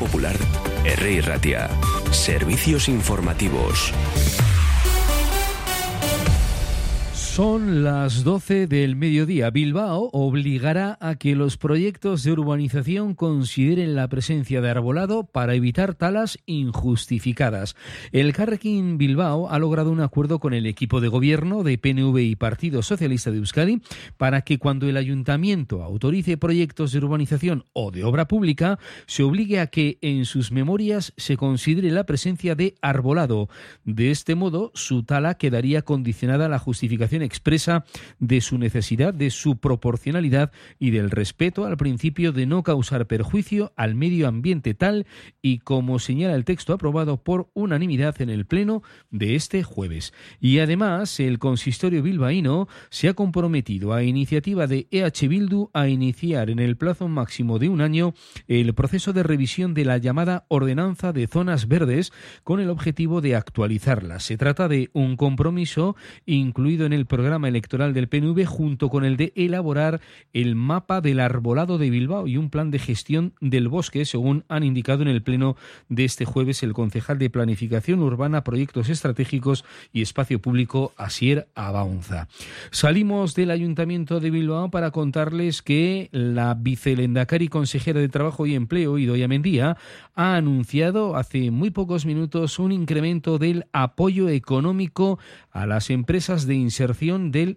Popular, Herri Ratia. Servicios informativos. Son las 12 del mediodía. Bilbao obligará a que los proyectos de urbanización consideren la presencia de arbolado para evitar talas injustificadas. El Carrequín Bilbao ha logrado un acuerdo con el equipo de gobierno de PNV y Partido Socialista de Euskadi para que cuando el ayuntamiento autorice proyectos de urbanización o de obra pública, se obligue a que en sus memorias se considere la presencia de arbolado. De este modo, su tala quedaría condicionada a la justificación expresa de su necesidad, de su proporcionalidad y del respeto al principio de no causar perjuicio al medio ambiente, tal y como señala el texto aprobado por unanimidad en el Pleno de este jueves. Y además, el consistorio bilbaíno se ha comprometido a iniciativa de EH Bildu a iniciar en el plazo máximo de un año el proceso de revisión de la llamada Ordenanza de Zonas Verdes con el objetivo de actualizarla. Se trata de un compromiso incluido en el programa electoral del PNV junto con el de elaborar el mapa del arbolado de Bilbao y un plan de gestión del bosque, según han indicado en el pleno de este jueves el concejal de Planificación Urbana, Proyectos Estratégicos y Espacio Público, Asier Abaunza. Salimos del Ayuntamiento de Bilbao para contarles que la vicelendakari consejera de Trabajo y Empleo, Idoia Mendia, ha anunciado hace muy pocos minutos un incremento del apoyo económico a las empresas de inserción del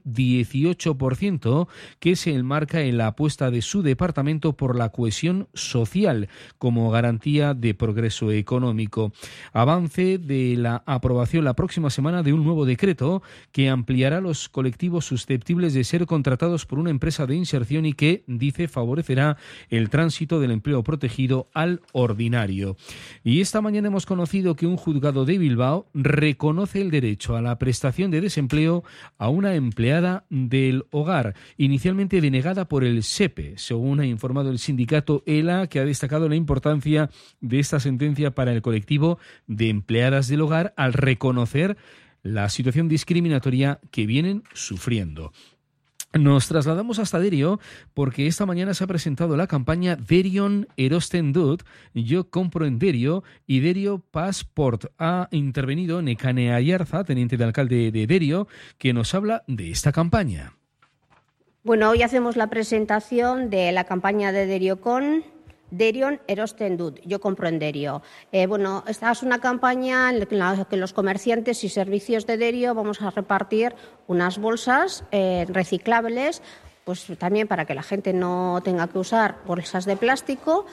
18%, que se enmarca en la apuesta de su departamento por la cohesión social como garantía de progreso económico. Avance de la aprobación la próxima semana de un nuevo decreto que ampliará los colectivos susceptibles de ser contratados por una empresa de inserción y que, dice, favorecerá el tránsito del empleo protegido al ordinario. Y esta mañana hemos conocido que un juzgado de Bilbao reconoce el derecho a la prestación de desempleo a una empleada del hogar, inicialmente denegada por el SEPE, según ha informado el sindicato ELA, que ha destacado la importancia de esta sentencia para el colectivo de empleadas del hogar al reconocer la situación discriminatoria que vienen sufriendo. Nos trasladamos hasta Derio porque esta mañana se ha presentado la campaña Derion Erosten Dut, Yo compro en Derio, y Derio Passport. Ha intervenido Nekane Ayarza, teniente de alcalde de Derio, que nos habla de esta campaña. Bueno, hoy hacemos la presentación de la campaña de Derion Erosten Dut, Yo compro en Derio. Esta es una campaña en la que los comerciantes y servicios de Derio vamos a repartir unas bolsas reciclables, pues también para que la gente no tenga que usar bolsas de plástico.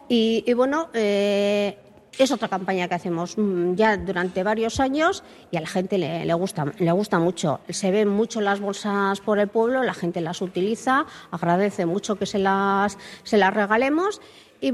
Es otra campaña que hacemos ya durante varios años y a la gente le gusta mucho. Se ven mucho las bolsas por el pueblo, la gente las utiliza, agradece mucho que se las regalemos. Y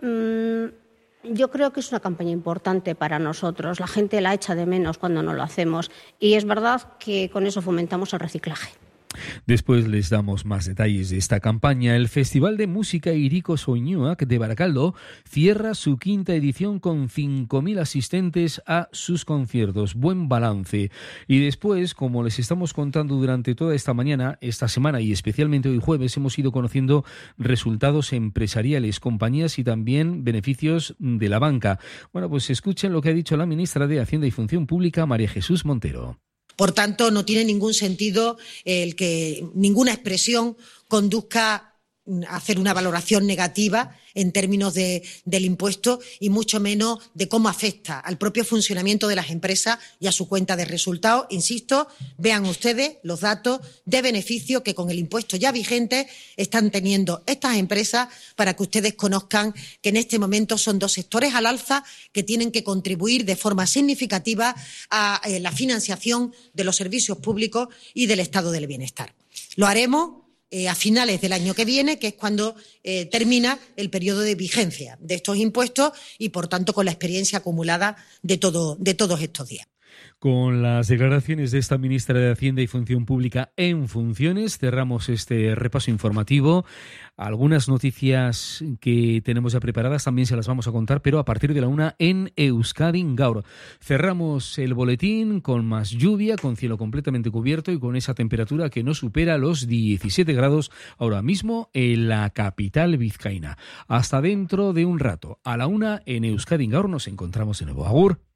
yo creo que es una campaña importante para nosotros. La gente la echa de menos cuando no lo hacemos. Y es verdad que con eso fomentamos el reciclaje. Después les damos más detalles de esta campaña. El Festival de Música Iriko Soinuak de Barakaldo cierra su quinta edición con 5.000 asistentes a sus conciertos. Buen balance. Y después, como les estamos contando durante toda esta semana y especialmente hoy jueves, hemos ido conociendo resultados empresariales, compañías y también beneficios de la banca. Bueno, pues escuchen lo que ha dicho la ministra de Hacienda y Función Pública, María Jesús Montero. Por tanto, no tiene ningún sentido el que ninguna expresión conduzca a hacer una valoración negativa en términos del impuesto y mucho menos de cómo afecta al propio funcionamiento de las empresas y a su cuenta de resultados. Insisto, vean ustedes los datos de beneficio que con el impuesto ya vigente están teniendo estas empresas para que ustedes conozcan que en este momento son dos sectores al alza que tienen que contribuir de forma significativa a la financiación de los servicios públicos y del estado del bienestar. Lo haremos a finales del año que viene, que es cuando termina el periodo de vigencia de estos impuestos y, por tanto, con la experiencia acumulada de todos estos días. Con las declaraciones de esta ministra de Hacienda y Función Pública en funciones, cerramos este repaso informativo. Algunas noticias que tenemos ya preparadas también se las vamos a contar, pero a partir de la 1 en Euskadi Gaur. Cerramos el boletín con más lluvia, con cielo completamente cubierto y con esa temperatura que no supera los 17 grados ahora mismo en la capital vizcaína. Hasta dentro de un rato. A la 1 en Euskadi Gaur nos encontramos de nuevo. Agur.